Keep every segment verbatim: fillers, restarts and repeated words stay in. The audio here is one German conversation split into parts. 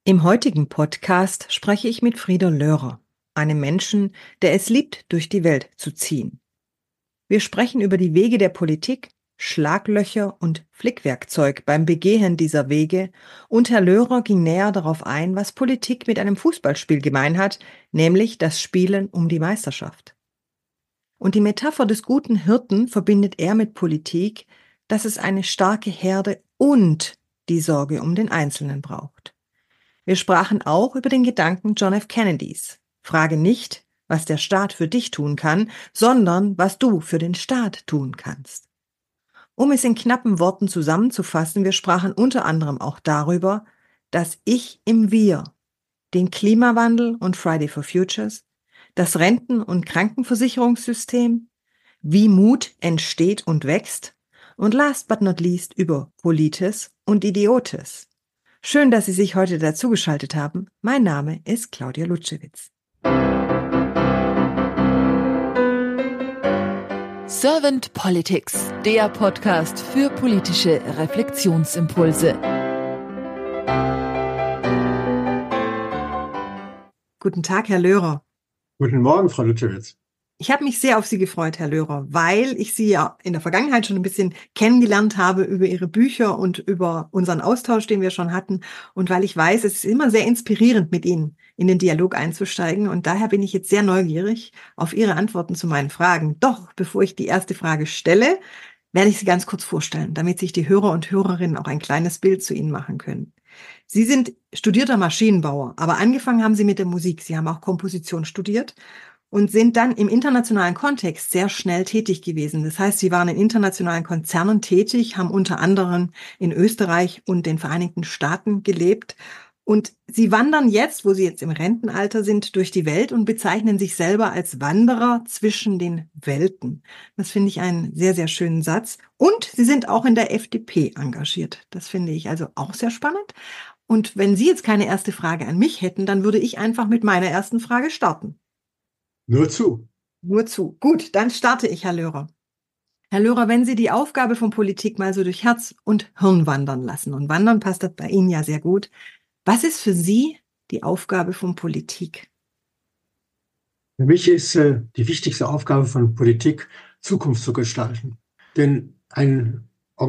Im heutigen Podcast spreche ich mit Frieder Löhrer, einem Menschen, der es liebt, durch die Welt zu ziehen. Wir sprechen über die Wege der Politik, Schlaglöcher und Flickwerkzeug beim Begehen dieser Wege, und Herr Löhrer ging näher darauf ein, was Politik mit einem Fußballspiel gemein hat, nämlich das Spielen um die Meisterschaft. Und die Metapher des guten Hirten verbindet er mit Politik, dass es eine starke Herde und die Sorge um den Einzelnen braucht. Wir sprachen auch über den Gedanken John F. Kennedys. Frage nicht, was der Staat für dich tun kann, sondern was du für den Staat tun kannst. Um es in knappen Worten zusammenzufassen, wir sprachen unter anderem auch darüber, dass Ich im Wir, den Klimawandel und Friday for Futures, das Renten- und Krankenversicherungssystem, wie Mut entsteht und wächst und last but not least über Politis und Idiotes. Schön, dass Sie sich heute dazugeschaltet haben. Mein Name ist Claudia Lutschewitz. Servant Politics, der Podcast für politische Reflexionsimpulse. Guten Tag, Herr Löhrer. Guten Morgen, Frau Lutschewitz. Ich habe mich sehr auf Sie gefreut, Herr Löhrer, weil ich Sie ja in der Vergangenheit schon ein bisschen kennengelernt habe über Ihre Bücher und über unseren Austausch, den wir schon hatten, und weil ich weiß, es ist immer sehr inspirierend, mit Ihnen in den Dialog einzusteigen, und daher bin ich jetzt sehr neugierig auf Ihre Antworten zu meinen Fragen. Doch bevor ich die erste Frage stelle, werde ich Sie ganz kurz vorstellen, damit sich die Hörer und Hörerinnen auch ein kleines Bild zu Ihnen machen können. Sie sind studierter Maschinenbauer, aber angefangen haben Sie mit der Musik. Sie haben auch Komposition studiert und sind dann im internationalen Kontext sehr schnell tätig gewesen. Das heißt, Sie waren in internationalen Konzernen tätig, haben unter anderem in Österreich und den Vereinigten Staaten gelebt. Und Sie wandern jetzt, wo Sie jetzt im Rentenalter sind, durch die Welt und bezeichnen sich selber als Wanderer zwischen den Welten. Das finde ich einen sehr, sehr schönen Satz. Und Sie sind auch in der F D P engagiert. Das finde ich also auch sehr spannend. Und wenn Sie jetzt keine erste Frage an mich hätten, dann würde ich einfach mit meiner ersten Frage starten. Nur zu. Nur zu. Gut, dann starte ich, Herr Löhrer. Herr Löhrer, wenn Sie die Aufgabe von Politik mal so durch Herz und Hirn wandern lassen, und wandern passt das bei Ihnen ja sehr gut, was ist für Sie die Aufgabe von Politik? Für mich ist äh, die wichtigste Aufgabe von Politik, Zukunft zu gestalten. Denn ein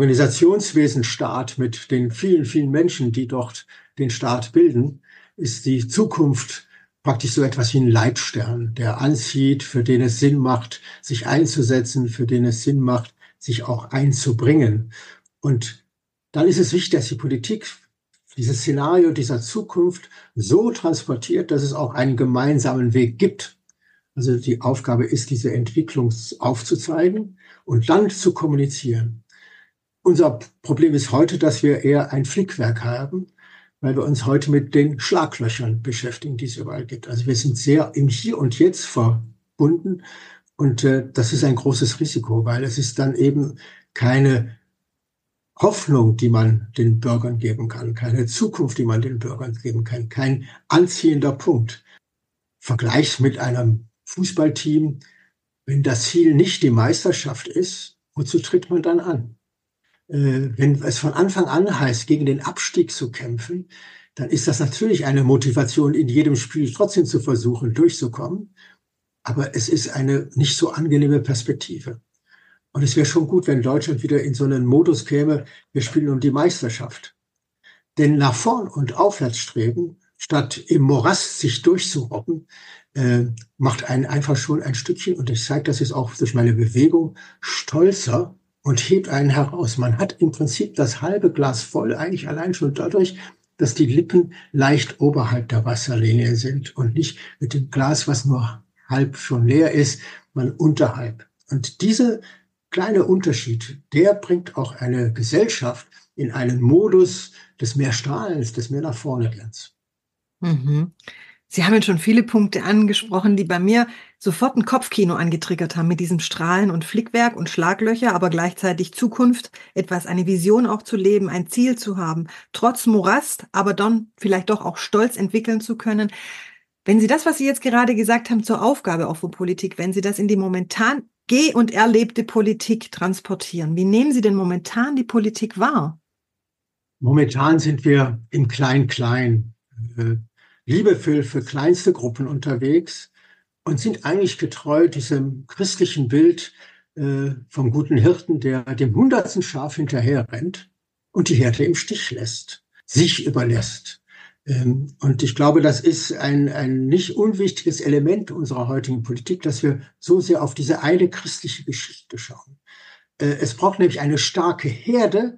Organisationswesenstaat mit den vielen, vielen Menschen, die dort den Staat bilden, ist die Zukunft praktisch so etwas wie ein Leitstern, der anzieht, für den es Sinn macht, sich einzusetzen, für den es Sinn macht, sich auch einzubringen. Und dann ist es wichtig, dass die Politik dieses Szenario dieser Zukunft so transportiert, dass es auch einen gemeinsamen Weg gibt. Also die Aufgabe ist, diese Entwicklung aufzuzeigen und dann zu kommunizieren. Unser Problem ist heute, dass wir eher ein Flickwerk haben, weil wir uns heute mit den Schlaglöchern beschäftigen, die es überall gibt. Also wir sind sehr im Hier und Jetzt verbunden und äh, das ist ein großes Risiko, weil es ist dann eben keine Hoffnung, die man den Bürgern geben kann, keine Zukunft, die man den Bürgern geben kann, kein anziehender Punkt. Vergleich mit einem Fußballteam, wenn das Ziel nicht die Meisterschaft ist, wozu tritt man dann an? Äh, wenn es von Anfang an heißt, gegen den Abstieg zu kämpfen, dann ist das natürlich eine Motivation, in jedem Spiel trotzdem zu versuchen, durchzukommen. Aber es ist eine nicht so angenehme Perspektive. Und es wäre schon gut, wenn Deutschland wieder in so einen Modus käme, wir spielen um die Meisterschaft. Denn nach vorn und aufwärts streben, statt im Morast sich durchzurobben, äh, macht einen einfach schon ein Stückchen, und ich zeige das jetzt auch durch meine Bewegung, stolzer und hebt einen heraus. Man hat im Prinzip das halbe Glas voll, eigentlich allein schon dadurch, dass die Lippen leicht oberhalb der Wasserlinie sind und nicht mit dem Glas, was nur halb schon leer ist, man unterhalb. Und diese kleine Unterschied, der bringt auch eine Gesellschaft in einen Modus des mehr Strahlens, des mehr nach vorne Gehens. Mhm. Sie haben jetzt schon viele Punkte angesprochen, die bei mir sofort ein Kopfkino angetriggert haben mit diesem Strahlen und Flickwerk und Schlaglöcher, aber gleichzeitig Zukunft, etwas, eine Vision auch zu leben, ein Ziel zu haben, trotz Morast, aber dann vielleicht doch auch stolz entwickeln zu können. Wenn Sie das, was Sie jetzt gerade gesagt haben, zur Aufgabe auch von Politik, wenn Sie das in die momentan geh- und erlebte Politik transportieren, wie nehmen Sie denn momentan die Politik wahr? Momentan sind wir im Klein-Klein. äh, liebevoll für kleinste Gruppen unterwegs und sind eigentlich getreu diesem christlichen Bild äh, vom guten Hirten, der dem hundertsten Schaf hinterher rennt und die Herde im Stich lässt, sich überlässt. Ähm, und ich glaube, das ist ein, ein nicht unwichtiges Element unserer heutigen Politik, dass wir so sehr auf diese eine christliche Geschichte schauen. Äh, es braucht nämlich eine starke Herde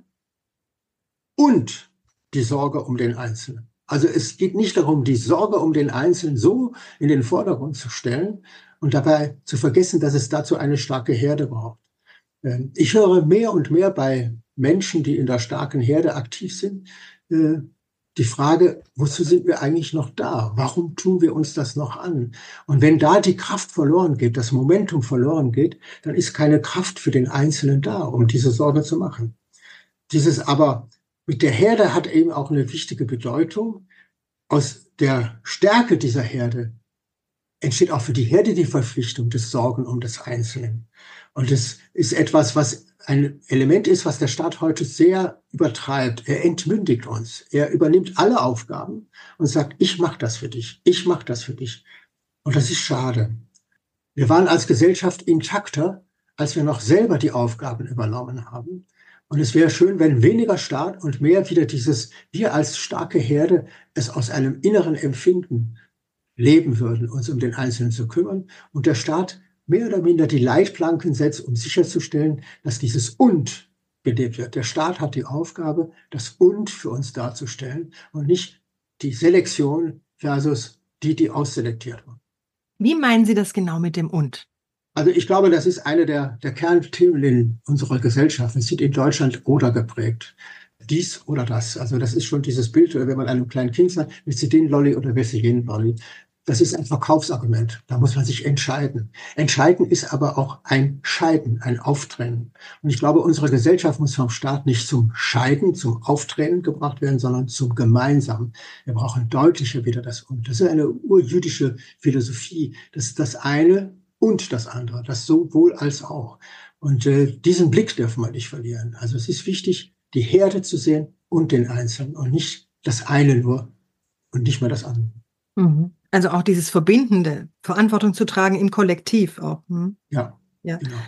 und die Sorge um den Einzelnen. Also es geht nicht darum, die Sorge um den Einzelnen so in den Vordergrund zu stellen und dabei zu vergessen, dass es dazu eine starke Herde braucht. Ähm, Ich höre mehr und mehr bei Menschen, die in der starken Herde aktiv sind, äh, die Frage, wozu sind wir eigentlich noch da? Warum tun wir uns das noch an? Und wenn da die Kraft verloren geht, das Momentum verloren geht, dann ist keine Kraft für den Einzelnen da, um diese Sorge zu machen. Dieses aber mit der Herde hat eben auch eine wichtige Bedeutung. Aus der Stärke dieser Herde entsteht auch für die Herde die Verpflichtung des Sorgen um des Einzelnen. Und es ist etwas, was ein Element ist, was der Staat heute sehr übertreibt. Er entmündigt uns. Er übernimmt alle Aufgaben und sagt, ich mache das für dich. Ich mache das für dich. Und das ist schade. Wir waren als Gesellschaft intakter, als wir noch selber die Aufgaben übernommen haben. Und es wäre schön, wenn weniger Staat und mehr wieder dieses, wir als starke Herde es aus einem inneren Empfinden leben würden, uns um den Einzelnen zu kümmern und der Staat mehr oder minder die Leitplanken setzt, um sicherzustellen, dass dieses Und gelebt wird. Der Staat hat die Aufgabe, das Und für uns darzustellen und nicht die Selektion versus die, die ausselektiert wurden. Wie meinen Sie das genau mit dem Und? Also ich glaube, das ist eine der, der Kernthemen in unserer Gesellschaft. Es sind in Deutschland oder geprägt. Dies oder das. Also das ist schon dieses Bild, wenn man einem kleinen Kind sagt, willst du den Lolli oder willst du jenen Lolli? Das ist ein Verkaufsargument. Da muss man sich entscheiden. Entscheiden ist aber auch ein Scheiden, ein Auftrennen. Und ich glaube, unsere Gesellschaft muss vom Staat nicht zum Scheiden, zum Auftrennen gebracht werden, sondern zum Gemeinsamen. Wir brauchen deutlicher wieder das Und. Das ist eine urjüdische Philosophie. Das ist das eine und das andere, das sowohl als auch. Und äh, diesen Blick dürfen wir nicht verlieren. Also es ist wichtig, die Herde zu sehen und den Einzelnen und nicht das eine nur und nicht mehr das andere. Mhm. Also auch dieses Verbindende, Verantwortung zu tragen im Kollektiv auch. Hm? Ja, Ja. genau.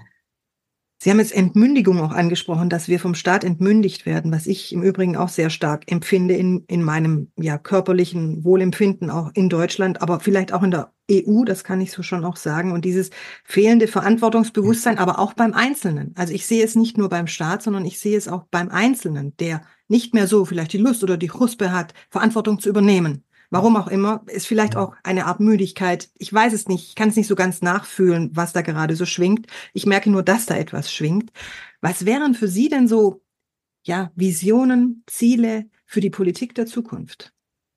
Sie haben jetzt Entmündigung auch angesprochen, dass wir vom Staat entmündigt werden, was ich im Übrigen auch sehr stark empfinde in, in meinem ja, körperlichen Wohlempfinden, auch in Deutschland, aber vielleicht auch in der E U, das kann ich so schon auch sagen. Und dieses fehlende Verantwortungsbewusstsein, aber auch beim Einzelnen. Also ich sehe es nicht nur beim Staat, sondern ich sehe es auch beim Einzelnen, der nicht mehr so vielleicht die Lust oder die Chuspe hat, Verantwortung zu übernehmen. Warum auch immer, ist vielleicht auch eine Art Müdigkeit. Ich weiß es nicht, ich kann es nicht so ganz nachfühlen, was da gerade so schwingt. Ich merke nur, dass da etwas schwingt. Was wären für Sie denn so, ja, Visionen, Ziele für die Politik der Zukunft?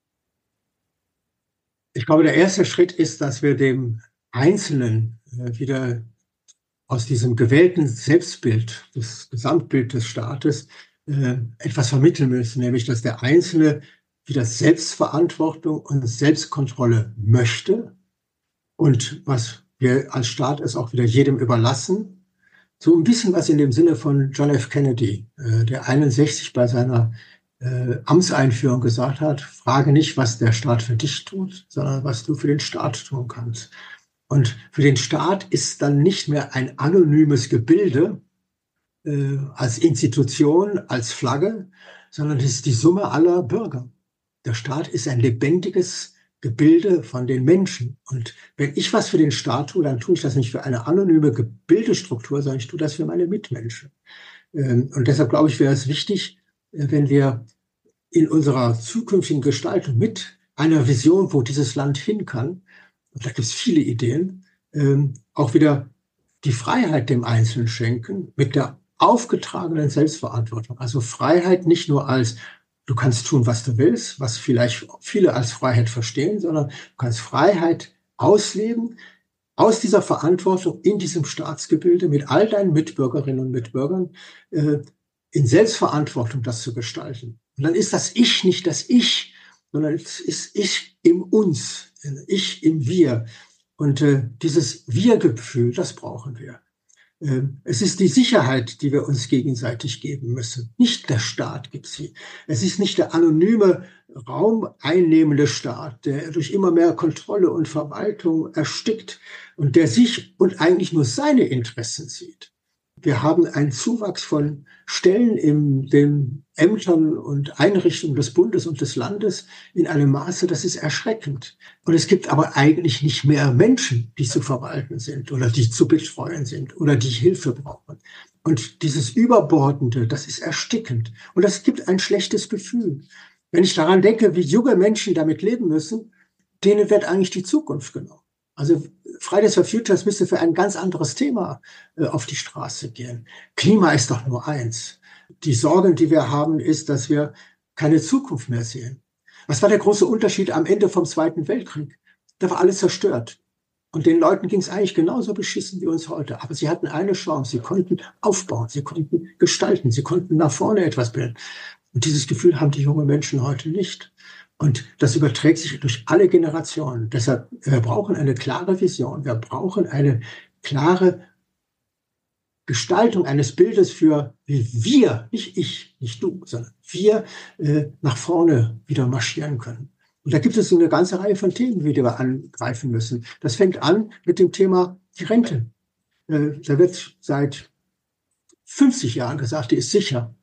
Ich glaube, der erste Schritt ist, dass wir dem Einzelnen äh, wieder aus diesem gewählten Selbstbild, das Gesamtbild des Staates, äh, etwas vermitteln müssen, nämlich dass der Einzelne wieder Selbstverantwortung und Selbstkontrolle möchte und was wir als Staat es auch wieder jedem überlassen. So ein bisschen was in dem Sinne von John F. Kennedy, äh, der einundsechzig bei seiner äh, Amtseinführung gesagt hat, frage nicht, was der Staat für dich tut, sondern was du für den Staat tun kannst. Und für den Staat ist dann nicht mehr ein anonymes Gebilde äh, als Institution, als Flagge, sondern es ist die Summe aller Bürger. Der Staat ist ein lebendiges Gebilde von den Menschen. Und wenn ich was für den Staat tue, dann tue ich das nicht für eine anonyme Gebildestruktur, sondern ich tue das für meine Mitmenschen. Und deshalb glaube ich, wäre es wichtig, wenn wir in unserer zukünftigen Gestaltung mit einer Vision, wo dieses Land hin kann, und da gibt es viele Ideen, auch wieder die Freiheit dem Einzelnen schenken mit der aufgetragenen Selbstverantwortung. Also Freiheit nicht nur als du kannst tun, was du willst, was vielleicht viele als Freiheit verstehen, sondern du kannst Freiheit ausleben, aus dieser Verantwortung in diesem Staatsgebilde mit all deinen Mitbürgerinnen und Mitbürgern äh, in Selbstverantwortung das zu gestalten. Und dann ist das Ich nicht das Ich, sondern es ist Ich im Uns, Ich im Wir. Und äh, dieses Wir-Gefühl, das brauchen wir. Es ist die Sicherheit, die wir uns gegenseitig geben müssen. Nicht der Staat gibt sie. Es ist nicht der anonyme, raumeinnehmende Staat, der durch immer mehr Kontrolle und Verwaltung erstickt und der sich und eigentlich nur seine Interessen sieht. Wir haben einen Zuwachs von Stellen in den Ämtern und Einrichtungen des Bundes und des Landes in einem Maße, das ist erschreckend. Und es gibt aber eigentlich nicht mehr Menschen, die zu verwalten sind oder die zu betreuen sind oder die Hilfe brauchen. Und dieses Überbordende, das ist erstickend. Und das gibt ein schlechtes Gefühl. Wenn ich daran denke, wie junge Menschen damit leben müssen, denen wird eigentlich die Zukunft genommen. Also Fridays for Futures müsste für ein ganz anderes Thema äh, auf die Straße gehen. Klima ist doch nur eins. Die Sorgen, die wir haben, ist, dass wir keine Zukunft mehr sehen. Was war der große Unterschied am Ende vom Zweiten Weltkrieg? Da war alles zerstört. Und den Leuten ging es eigentlich genauso beschissen wie uns heute. Aber sie hatten eine Chance. Sie konnten aufbauen, sie konnten gestalten, sie konnten nach vorne etwas bilden. Und dieses Gefühl haben die jungen Menschen heute nicht. Und das überträgt sich durch alle Generationen. Deshalb, wir brauchen eine klare Vision. Wir brauchen eine klare Gestaltung eines Bildes für, wie wir, nicht ich, nicht du, sondern wir äh, nach vorne wieder marschieren können. Und da gibt es eine ganze Reihe von Themen, die wir angreifen müssen. Das fängt an mit dem Thema die Rente. Äh, da wird seit fünfzig Jahren gesagt, die ist sicher.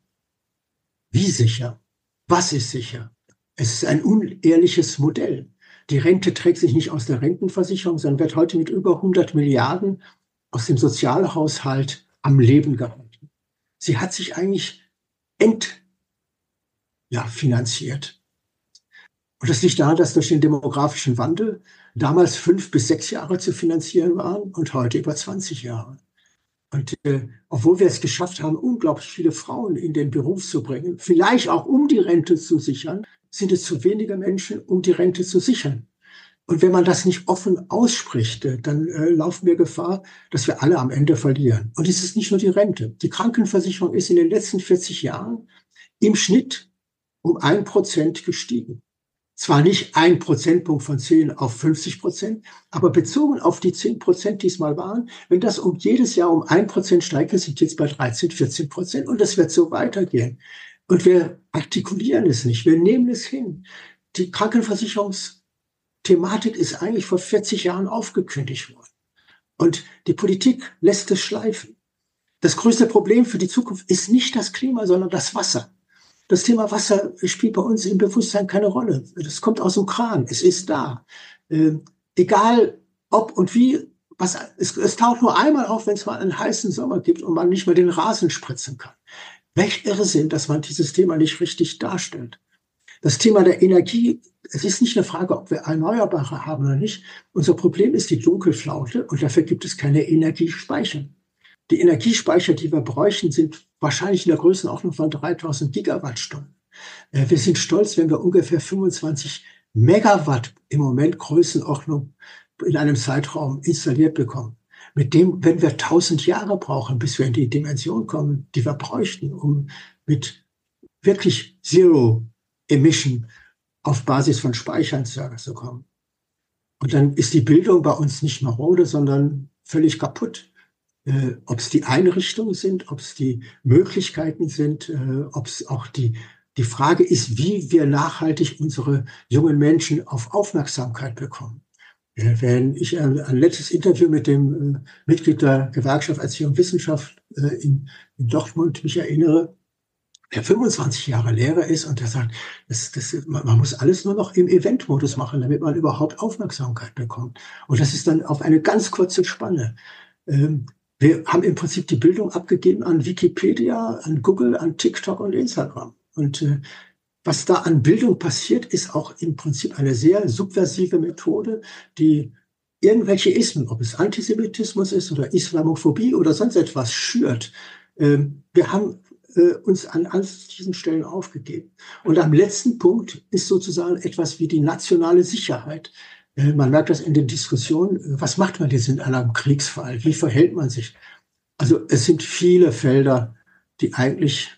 Wie sicher? Was ist sicher? Es ist ein unehrliches Modell. Die Rente trägt sich nicht aus der Rentenversicherung, sondern wird heute mit über hundert Milliarden aus dem Sozialhaushalt am Leben gehalten. Sie hat sich eigentlich ent, ja, finanziert. Und das liegt daran, dass durch den demografischen Wandel damals fünf bis sechs Jahre zu finanzieren waren und heute über zwanzig Jahre. Und äh, obwohl wir es geschafft haben, unglaublich viele Frauen in den Beruf zu bringen, vielleicht auch um die Rente zu sichern, sind es zu wenige Menschen, um die Rente zu sichern. Und wenn man das nicht offen ausspricht, dann äh, laufen wir Gefahr, dass wir alle am Ende verlieren. Und es ist nicht nur die Rente. Die Krankenversicherung ist in den letzten vierzig Jahren im Schnitt um ein Prozent gestiegen. Zwar nicht ein Prozentpunkt von zehn auf fünfzig Prozent, aber bezogen auf die zehn Prozent, die es mal waren, wenn das um jedes Jahr um ein Prozent steigt, sind jetzt bei dreizehn, vierzehn Prozent und das wird so weitergehen. Und wir artikulieren es nicht, wir nehmen es hin. Die Krankenversicherungsthematik ist eigentlich vor vierzig Jahren aufgekündigt worden. Und die Politik lässt es schleifen. Das größte Problem für die Zukunft ist nicht das Klima, sondern das Wasser. Das Thema Wasser spielt bei uns im Bewusstsein keine Rolle. Das kommt aus dem Kran, es ist da. Äh, egal ob und wie, was, es, es taucht nur einmal auf, wenn es mal einen heißen Sommer gibt und man nicht mehr den Rasen spritzen kann. Welch Irrsinn, dass man dieses Thema nicht richtig darstellt. Das Thema der Energie, es ist nicht eine Frage, ob wir Erneuerbare haben oder nicht. Unser Problem ist die Dunkelflaute und dafür gibt es keine Energiespeicher. Die Energiespeicher, die wir bräuchten, sind wahrscheinlich in der Größenordnung von dreitausend Gigawattstunden. Wir sind stolz, wenn wir ungefähr fünfundzwanzig Megawatt im Moment Größenordnung in einem Zeitraum installiert bekommen. Mit dem, wenn wir tausend Jahre brauchen, bis wir in die Dimension kommen, die wir bräuchten, um mit wirklich Zero Emission auf Basis von Speichern zu kommen. Und dann ist die Bildung bei uns nicht marode, sondern völlig kaputt. Äh, ob es die Einrichtungen sind, ob es die Möglichkeiten sind, äh, ob es auch die, die Frage ist, wie wir nachhaltig unsere jungen Menschen auf Aufmerksamkeit bekommen. Ja, wenn ich ein, ein letztes Interview mit dem äh, Mitglied der Gewerkschaft Erziehung und Wissenschaft äh, in, in Dortmund mich erinnere, der fünfundzwanzig Jahre Lehrer ist und der sagt, das, das, man, man muss alles nur noch im Eventmodus machen, damit man überhaupt Aufmerksamkeit bekommt. Und das ist dann auf eine ganz kurze Spanne. Ähm, Wir haben im Prinzip die Bildung abgegeben an Wikipedia, an Google, an TikTok und Instagram. Und äh, was da an Bildung passiert, ist auch im Prinzip eine sehr subversive Methode, die irgendwelche Ismen, ob es Antisemitismus ist oder Islamophobie oder sonst etwas, schürt. Ähm, wir haben äh, uns an all diesen Stellen aufgegeben. Und am letzten Punkt ist sozusagen etwas wie die nationale Sicherheit. Man merkt das in den Diskussionen. Was macht man jetzt in einem Kriegsfall? Wie verhält man sich? Also es sind viele Felder, die eigentlich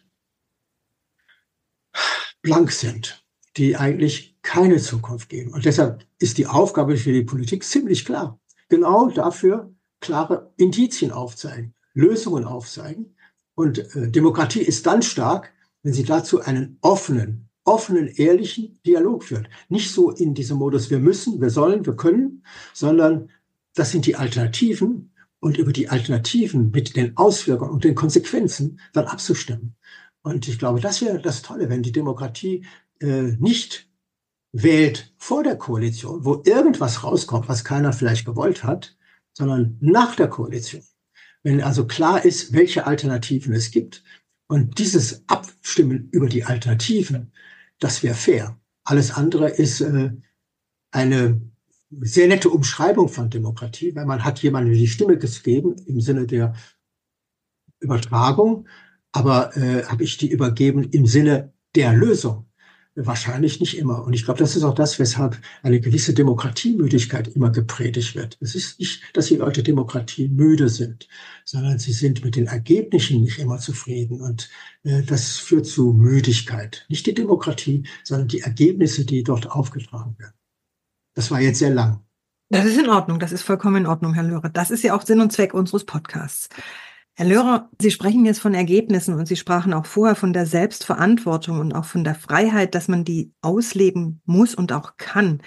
blank sind, die eigentlich keine Zukunft geben. Und deshalb ist die Aufgabe für die Politik ziemlich klar. Genau dafür klare Indizien aufzeigen. Lösungen aufzeigen. Und äh, Demokratie ist dann stark, wenn sie dazu einen offenen, offenen, ehrlichen Dialog führt. Nicht so in diesem Modus, wir müssen, wir sollen, wir können, sondern das sind die Alternativen und über die Alternativen mit den Auswirkungen und den Konsequenzen dann abzustimmen. Und ich glaube, das wäre das Tolle, wenn die Demokratie äh, nicht wählt vor der Koalition, wo irgendwas rauskommt, was keiner vielleicht gewollt hat, sondern nach der Koalition. Wenn also klar ist, welche Alternativen es gibt und dieses Abstimmen über die Alternativen, das wäre fair. Alles andere ist äh, eine sehr nette Umschreibung von Demokratie, weil man hat jemandem die Stimme gegeben im Sinne der Übertragung, aber äh, habe ich die übergeben im Sinne der Lösung? Wahrscheinlich nicht immer. Und ich glaube, das ist auch das, weshalb eine gewisse Demokratiemüdigkeit immer gepredigt wird. Es ist nicht, dass die Leute Demokratie müde sind, sondern sie sind mit den Ergebnissen nicht immer zufrieden. Und äh, das führt zu Müdigkeit. Nicht die Demokratie, sondern die Ergebnisse, die dort aufgetragen werden. Das war jetzt sehr lang. Das ist in Ordnung. Das ist vollkommen in Ordnung, Herr Löhrer. Das ist ja auch Sinn und Zweck unseres Podcasts. Herr Löhrer, Sie sprechen jetzt von Ergebnissen und Sie sprachen auch vorher von der Selbstverantwortung und auch von der Freiheit, dass man die ausleben muss und auch kann.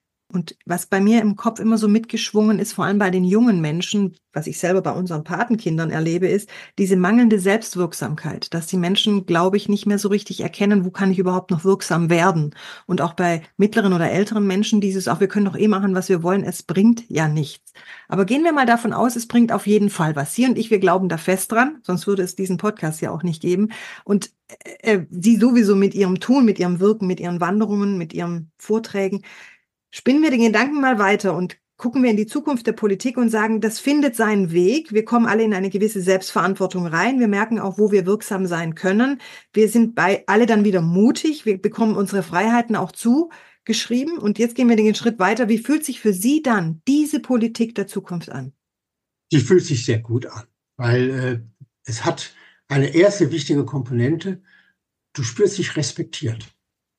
Und was bei mir im Kopf immer so mitgeschwungen ist, vor allem bei den jungen Menschen, was ich selber bei unseren Patenkindern erlebe, ist diese mangelnde Selbstwirksamkeit, dass die Menschen, glaube ich, nicht mehr so richtig erkennen, wo kann ich überhaupt noch wirksam werden. Und auch bei mittleren oder älteren Menschen dieses, auch wir können doch eh machen, was wir wollen, es bringt ja nichts. Aber gehen wir mal davon aus, es bringt auf jeden Fall was. Sie und ich, wir glauben da fest dran, sonst würde es diesen Podcast ja auch nicht geben. Und äh, Sie sowieso mit Ihrem Tun, mit Ihrem Wirken, mit Ihren Wanderungen, mit Ihren Vorträgen. Spinnen wir den Gedanken mal weiter und gucken wir in die Zukunft der Politik und sagen, das findet seinen Weg. Wir kommen alle in eine gewisse Selbstverantwortung rein. Wir merken auch, wo wir wirksam sein können. Wir sind bei alle dann wieder mutig. Wir bekommen unsere Freiheiten auch zugeschrieben. Und jetzt gehen wir den Schritt weiter. Wie fühlt sich für Sie dann diese Politik der Zukunft an? Die fühlt sich sehr gut an, weil äh, es hat eine erste wichtige Komponente. Du spürst dich respektiert.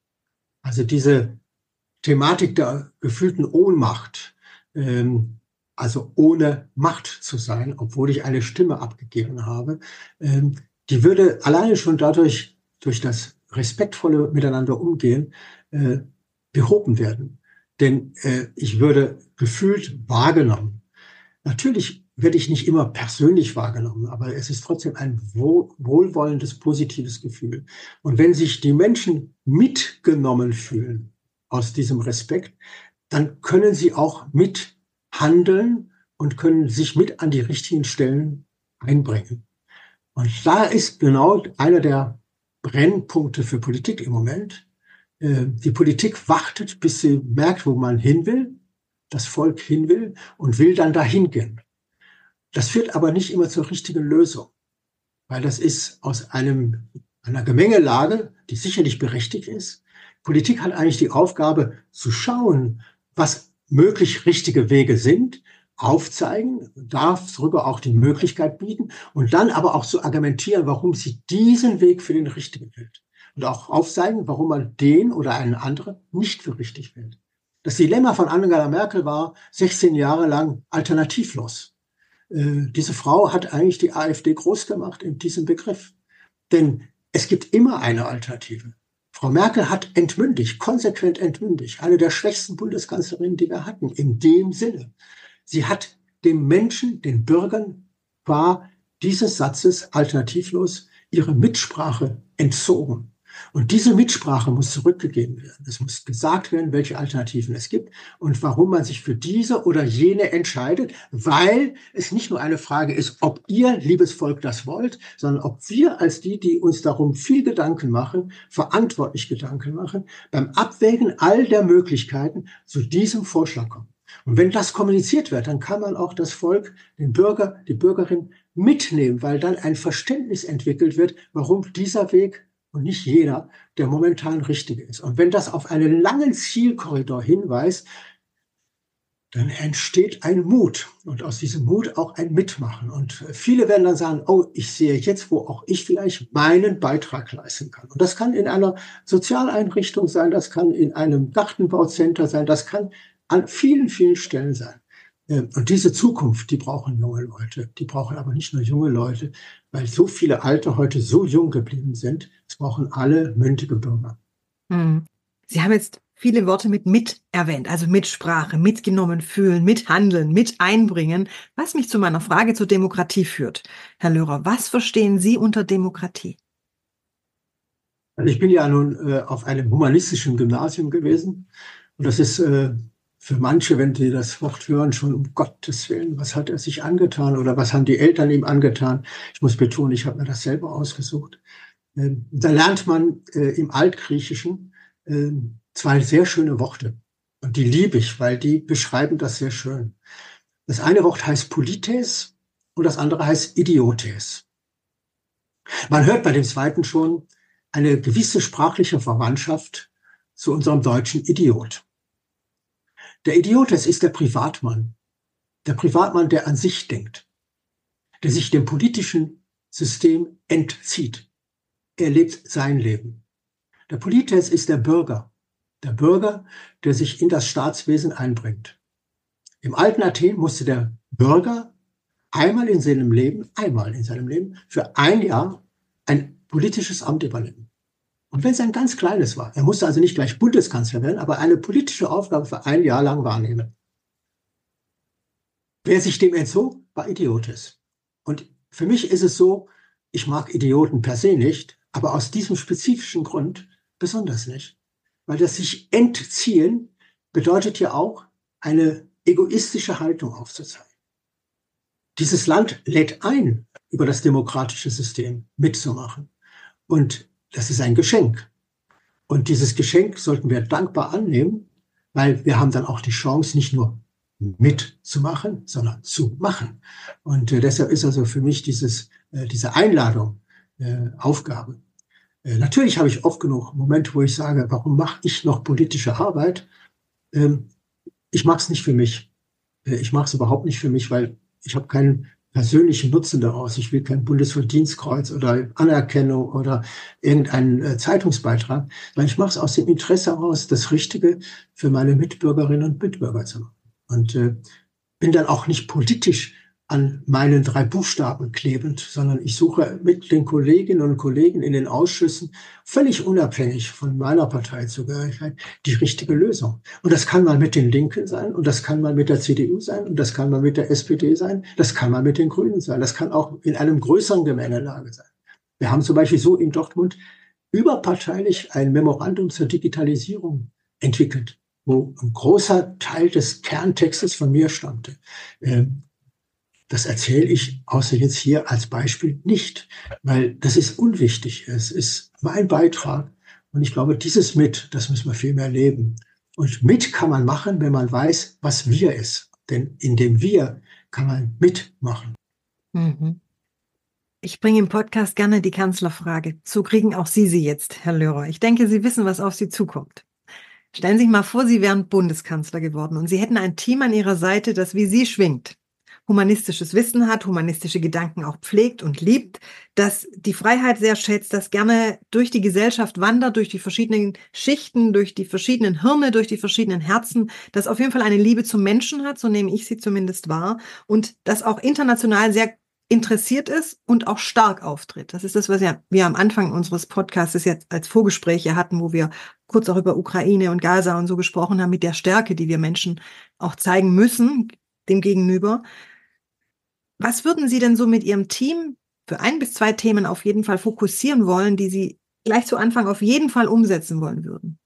Also diese Thematik der gefühlten Ohnmacht, ähm, also ohne Macht zu sein, obwohl ich eine Stimme abgegeben habe, ähm, die würde alleine schon dadurch, durch das respektvolle Miteinander umgehen, äh, behoben werden. Denn äh, ich würde gefühlt wahrgenommen. Natürlich werde ich nicht immer persönlich wahrgenommen, aber es ist trotzdem ein wohl, wohlwollendes, positives Gefühl. Und wenn sich die Menschen mitgenommen fühlen, aus diesem Respekt, dann können sie auch mithandeln und können sich mit an die richtigen Stellen einbringen. Und da ist genau einer der Brennpunkte für Politik im Moment. Die Politik wartet, bis sie merkt, wo man hin will, das Volk hin will und will dann dahin gehen. Das führt aber nicht immer zur richtigen Lösung, weil das ist aus einem, einer Gemengelage, die sicherlich berechtigt ist. Politik hat eigentlich die Aufgabe zu schauen, was möglich richtige Wege sind, aufzeigen, darüber auch die Möglichkeit bieten und dann aber auch zu argumentieren, warum sie diesen Weg für den richtigen hält. Und auch aufzeigen, warum man den oder einen anderen nicht für richtig hält. Das Dilemma von Angela Merkel war sechzehn Jahre lang alternativlos. Äh, diese Frau hat eigentlich die AfD groß gemacht in diesem Begriff. Denn es gibt immer eine Alternative. Frau Merkel hat entmündigt, konsequent entmündigt, eine der schwächsten Bundeskanzlerinnen, die wir hatten, in dem Sinne. Sie hat dem Menschen, den Bürgern, war dieses Satzes alternativlos ihre Mitsprache entzogen. Und diese Mitsprache muss zurückgegeben werden. Es muss gesagt werden, welche Alternativen es gibt und warum man sich für diese oder jene entscheidet, weil es nicht nur eine Frage ist, ob ihr, liebes Volk, das wollt, sondern ob wir als die, die uns darum viel Gedanken machen, verantwortlich Gedanken machen, beim Abwägen all der Möglichkeiten zu diesem Vorschlag kommen. Und wenn das kommuniziert wird, dann kann man auch das Volk, den Bürger, die Bürgerin mitnehmen, weil dann ein Verständnis entwickelt wird, warum dieser Weg und nicht jeder der momentan richtige ist. Und wenn das auf einen langen Zielkorridor hinweist, dann entsteht ein Mut und aus diesem Mut auch ein Mitmachen. Und viele werden dann sagen, oh, ich sehe jetzt, wo auch ich vielleicht meinen Beitrag leisten kann. Und das kann in einer Sozialeinrichtung sein, das kann in einem Gartenbaucenter sein, das kann an vielen, vielen Stellen sein. Und diese Zukunft, die brauchen junge Leute. Die brauchen aber nicht nur junge Leute, weil so viele Alte heute so jung geblieben sind. Es brauchen alle mündige Bürger. Hm. Sie haben jetzt viele Worte mit mit erwähnt, also Mitsprache, mitgenommen fühlen, mithandeln, mit einbringen, was mich zu meiner Frage zur Demokratie führt. Herr Lörer, was verstehen Sie unter Demokratie? Also ich bin ja nun äh, auf einem humanistischen Gymnasium gewesen und das ist äh, für manche, wenn die das Wort hören, schon um Gottes Willen, was hat er sich angetan oder was haben die Eltern ihm angetan? Ich muss betonen, ich habe mir das selber ausgesucht. Ähm, da lernt man äh, im Altgriechischen äh, zwei sehr schöne Worte und die liebe ich, weil die beschreiben das sehr schön. Das eine Wort heißt Polites und das andere heißt Idiotes. Man hört bei dem zweiten schon eine gewisse sprachliche Verwandtschaft zu unserem deutschen Idiot. Der Idiot, das ist der Privatmann. Der Privatmann, der an sich denkt, der sich dem politischen System entzieht. Er lebt sein Leben. Der Polites ist der Bürger. Der Bürger, der sich in das Staatswesen einbringt. Im alten Athen musste der Bürger einmal in seinem Leben, einmal in seinem Leben, für ein Jahr ein politisches Amt übernehmen. Und wenn es ein ganz kleines war, er musste also nicht gleich Bundeskanzler werden, aber eine politische Aufgabe für ein Jahr lang wahrnehmen. Wer sich dem entzog, war Idiotes. Und für mich ist es so, ich mag Idioten per se nicht, aber aus diesem spezifischen Grund besonders nicht. Weil das sich entziehen bedeutet ja auch, eine egoistische Haltung aufzuzeigen. Dieses Land lädt ein, über das demokratische System mitzumachen. Und das ist ein Geschenk. Und dieses Geschenk sollten wir dankbar annehmen, weil wir haben dann auch die Chance, nicht nur mitzumachen, sondern zu machen. Und äh, deshalb ist also für mich dieses, äh, diese Einladung äh, Aufgabe. Äh, natürlich habe ich oft genug Momente, wo ich sage, warum mache ich noch politische Arbeit? Ähm, ich mache es nicht für mich. Äh, ich mache es überhaupt nicht für mich, weil ich habe keinen persönlichen Nutzen daraus. Ich will kein Bundesverdienstkreuz oder Anerkennung oder irgendeinen äh, Zeitungsbeitrag, weil ich mache es aus dem Interesse heraus, das Richtige für meine Mitbürgerinnen und Mitbürger zu machen. Und äh, bin dann auch nicht politisch an meinen drei Buchstaben klebend, sondern ich suche mit den Kolleginnen und Kollegen in den Ausschüssen, völlig unabhängig von meiner Parteizugehörigkeit, die richtige Lösung. Und das kann mal mit den Linken sein, und das kann mal mit der C D U sein, und das kann mal mit der S P D sein, das kann mal mit den Grünen sein, das kann auch in einem größeren Gemengelage sein. Wir haben zum Beispiel so in Dortmund überparteilich ein Memorandum zur Digitalisierung entwickelt, wo ein großer Teil des Kerntextes von mir stammte. Ähm, Das erzähle ich außer jetzt hier als Beispiel nicht, weil das ist unwichtig. Es ist mein Beitrag. Und ich glaube, dieses Mit, das müssen wir viel mehr leben. Und mit kann man machen, wenn man weiß, was wir ist. Denn in dem Wir kann man mitmachen. Mhm. Ich bringe im Podcast gerne die Kanzlerfrage. So kriegen auch Sie sie jetzt, Herr Lörer. Ich denke, Sie wissen, was auf Sie zukommt. Stellen Sie sich mal vor, Sie wären Bundeskanzler geworden und Sie hätten ein Team an Ihrer Seite, das wie Sie schwingt. Humanistisches Wissen hat, humanistische Gedanken auch pflegt und liebt, das die Freiheit sehr schätzt, das gerne durch die Gesellschaft wandert, durch die verschiedenen Schichten, durch die verschiedenen Hirne, durch die verschiedenen Herzen, das auf jeden Fall eine Liebe zum Menschen hat, so nehme ich sie zumindest wahr, und das auch international sehr interessiert ist und auch stark auftritt. Das ist das, was wir am Anfang unseres Podcasts jetzt als Vorgespräche hatten, wo wir kurz auch über Ukraine und Gaza und so gesprochen haben, mit der Stärke, die wir Menschen auch zeigen müssen, dem Gegenüber. Was würden Sie denn so mit Ihrem Team für ein bis zwei Themen auf jeden Fall fokussieren wollen, die Sie gleich zu Anfang auf jeden Fall umsetzen wollen würden?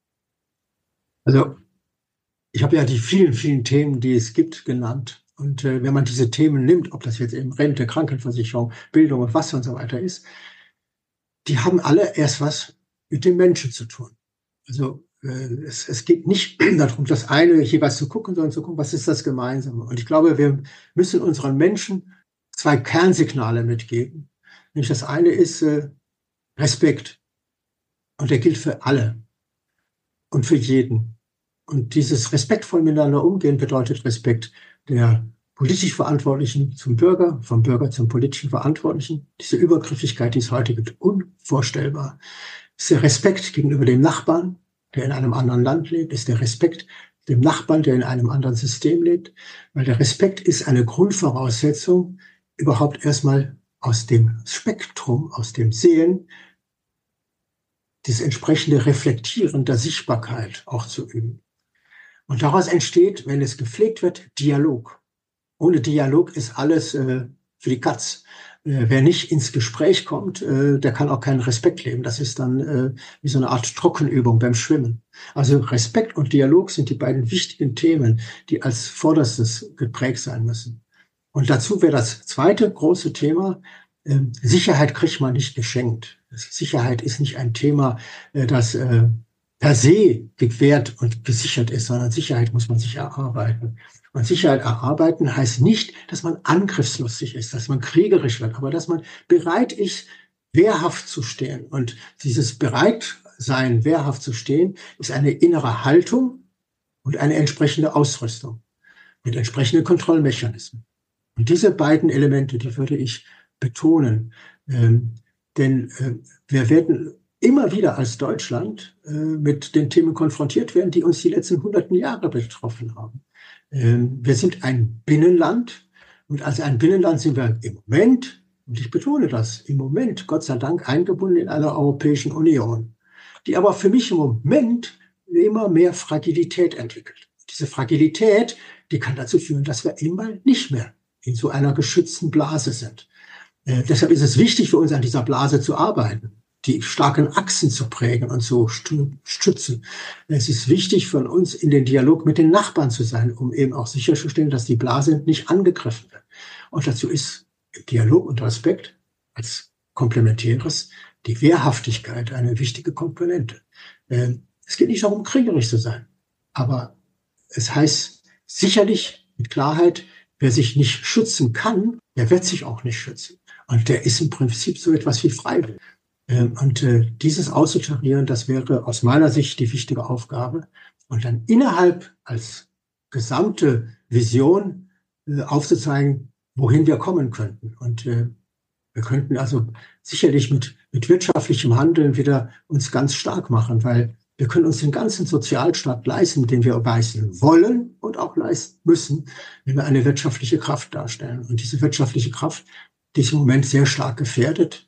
Also ich habe ja die vielen, vielen Themen, die es gibt, genannt. Und äh, wenn man diese Themen nimmt, ob das jetzt eben Rente, Krankenversicherung, Bildung und was und so weiter ist, die haben alle erst was mit dem Menschen zu tun. Also äh, es, es geht nicht darum, das eine jeweils zu gucken, sondern zu gucken, was ist das Gemeinsame. Und ich glaube, wir müssen unseren Menschen zwei Kernsignale mitgeben. Nämlich das eine ist äh, Respekt. Und der gilt für alle und für jeden. Und dieses respektvoll miteinander umgehen bedeutet Respekt der politisch Verantwortlichen zum Bürger, vom Bürger zum politischen Verantwortlichen. Diese Übergriffigkeit, die es heute gibt, unvorstellbar. Ist der Respekt gegenüber dem Nachbarn, der in einem anderen Land lebt, ist der Respekt dem Nachbarn, der in einem anderen System lebt, weil der Respekt ist eine Grundvoraussetzung, überhaupt erstmal aus dem Spektrum, aus dem Sehen, das entsprechende Reflektieren der Sichtbarkeit auch zu üben. Und daraus entsteht, wenn es gepflegt wird, Dialog. Ohne Dialog ist alles äh, für die Katz. Äh, wer nicht ins Gespräch kommt, äh, der kann auch keinen Respekt leben. Das ist dann äh, wie so eine Art Trockenübung beim Schwimmen. Also Respekt und Dialog sind die beiden wichtigen Themen, die als vorderstes geprägt sein müssen. Und dazu wäre das zweite große Thema, äh, Sicherheit kriegt man nicht geschenkt. Sicherheit ist nicht ein Thema, äh, das äh, per se gewährt und gesichert ist, sondern Sicherheit muss man sich erarbeiten. Und Sicherheit erarbeiten heißt nicht, dass man angriffslustig ist, dass man kriegerisch wird, aber dass man bereit ist, wehrhaft zu stehen. Und dieses Bereitsein, wehrhaft zu stehen, ist eine innere Haltung und eine entsprechende Ausrüstung mit entsprechenden Kontrollmechanismen. Und diese beiden Elemente, die würde ich betonen. Ähm, denn äh, wir werden immer wieder als Deutschland äh, mit den Themen konfrontiert werden, die uns die letzten hunderten Jahre betroffen haben. Ähm, wir sind ein Binnenland und als ein Binnenland sind wir im Moment, und ich betone das, im Moment, Gott sei Dank, eingebunden in einer Europäischen Union, die aber für mich im Moment immer mehr Fragilität entwickelt. Diese Fragilität, die kann dazu führen, dass wir immer nicht mehr in so einer geschützten Blase sind. Äh, deshalb ist es wichtig für uns, an dieser Blase zu arbeiten, die starken Achsen zu prägen und zu stützen. Es ist wichtig von uns, in den Dialog mit den Nachbarn zu sein, um eben auch sicherzustellen, dass die Blase nicht angegriffen wird. Und dazu ist im Dialog und Respekt als Komplementäres die Wehrhaftigkeit eine wichtige Komponente. Es geht nicht darum, kriegerisch zu sein, aber es heißt sicherlich mit Klarheit, wer sich nicht schützen kann, der wird sich auch nicht schützen. Und der ist im Prinzip so etwas wie freiwillig. Und äh, dieses auszutarieren, das wäre aus meiner Sicht die wichtige Aufgabe. Und dann innerhalb als gesamte Vision äh, aufzuzeigen, wohin wir kommen könnten. Und äh, wir könnten also sicherlich mit, mit wirtschaftlichem Handeln wieder uns ganz stark machen, weil wir können uns den ganzen Sozialstaat leisten, den wir leisten wollen und auch leisten müssen, wenn wir eine wirtschaftliche Kraft darstellen. Und diese wirtschaftliche Kraft, die ist im Moment sehr stark gefährdet.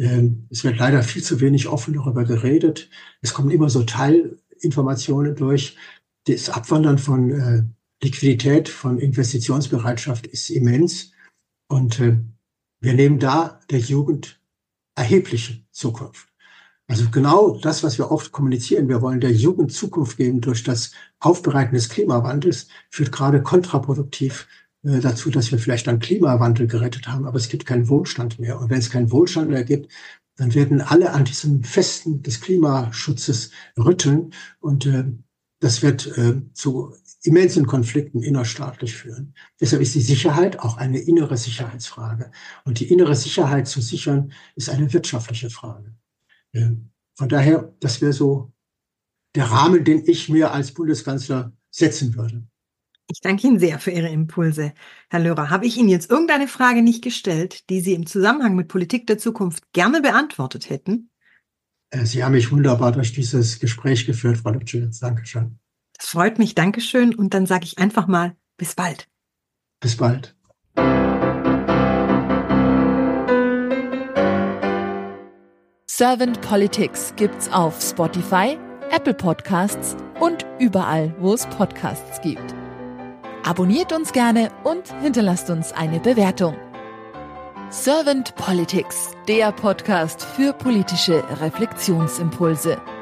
Es wird leider viel zu wenig offen darüber geredet. Es kommen immer so Teilinformationen durch. Das Abwandern von äh, Liquidität, von Investitionsbereitschaft ist immens. Und äh, wir nehmen da der Jugend erhebliche Zukunft. Also genau das, was wir oft kommunizieren, wir wollen der Jugend Zukunft geben durch das Aufbereiten des Klimawandels, führt gerade kontraproduktiv dazu, dass wir vielleicht einen Klimawandel gerettet haben, aber es gibt keinen Wohlstand mehr. Und wenn es keinen Wohlstand mehr gibt, dann werden alle an diesen Festen des Klimaschutzes rütteln und äh, das wird äh, zu immensen Konflikten innerstaatlich führen. Deshalb ist die Sicherheit auch eine innere Sicherheitsfrage. Und die innere Sicherheit zu sichern, ist eine wirtschaftliche Frage. Äh, von daher, das wäre so der Rahmen, den ich mir als Bundeskanzler setzen würde. Ich danke Ihnen sehr für Ihre Impulse. Herr Lörer, habe ich Ihnen jetzt irgendeine Frage nicht gestellt, die Sie im Zusammenhang mit Politik der Zukunft gerne beantwortet hätten? Sie haben mich wunderbar durch dieses Gespräch geführt, Frau Lübschewitz. Dankeschön. Das freut mich, Dankeschön. Und dann sage ich einfach mal, bis bald. Bis bald. Servant Politics gibt's auf Spotify, Apple Podcasts und überall, wo es Podcasts gibt. Abonniert uns gerne und hinterlasst uns eine Bewertung. Servant Politics, der Podcast für politische Reflexionsimpulse.